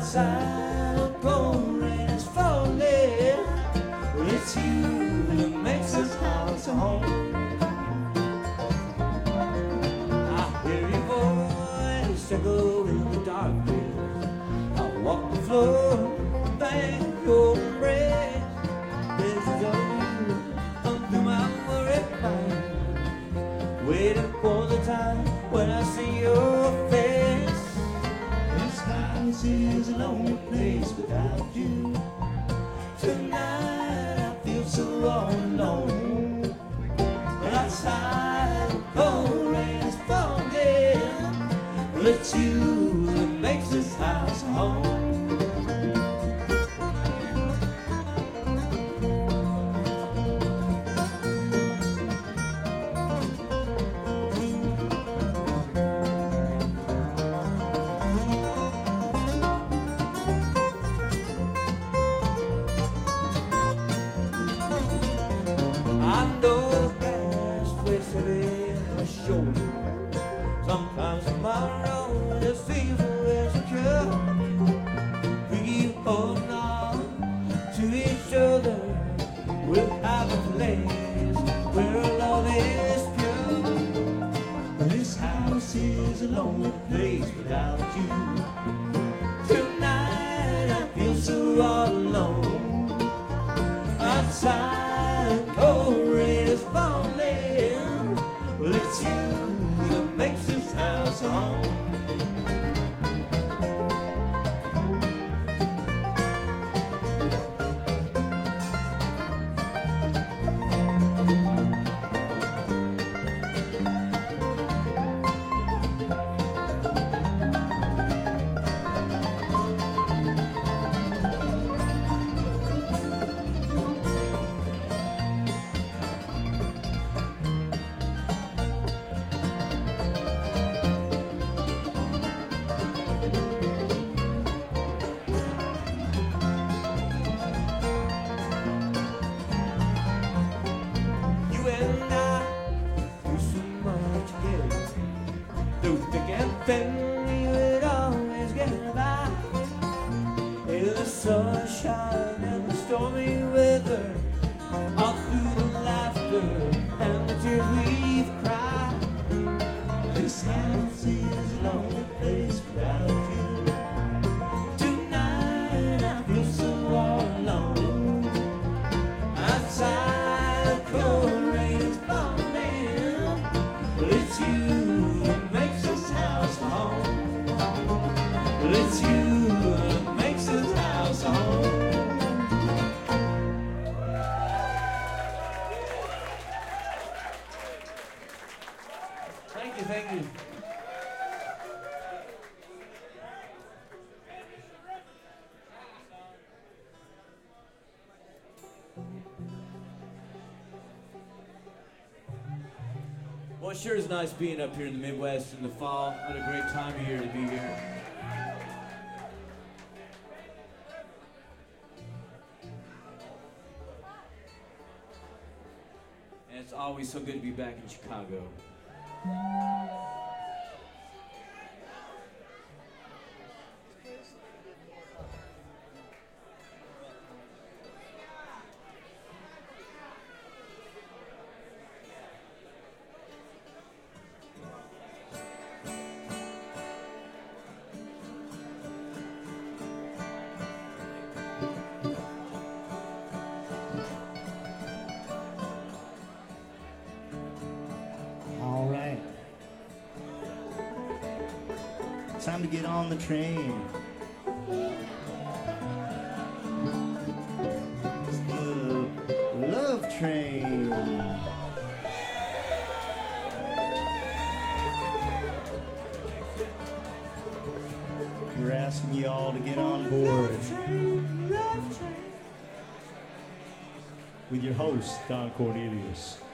outside, the pouring rain is falling. Well, it's you that makes this house a home. I hear your voice echo in the darkness. I walk the floor, thank your embrace. This is all you, through my worried mind, waiting for the time when I see your face. This house is a lonely place without you. Tonight I feel so all alone. Outside the cold rain is falling. Well, it's you that makes this house a home. Sometimes tomorrow just seems insecure. We keep holding on to each other. We'll have a place where love is pure. This house is a lonely place without you. Tonight I feel so all alone. Outside the cold rain is falling. Well, it's you that makes this house a home. Then you would always get by. In the sunshine and the stormy weather, all through the laughter and the tears we've cried. This house is a lonely place without you. Tonight I feel so all alone. Outside the cold rain is falling. But it's you that makes this house a home. But it's you that makes this house a home. Thank you, thank you. Well, it sure is nice being up here in the Midwest in the fall. What a great time of year to be here. And it's always so good to be back in Chicago. Time to get on the train. It's the love train. We're asking you all to get on board with your host, Don Cornelius.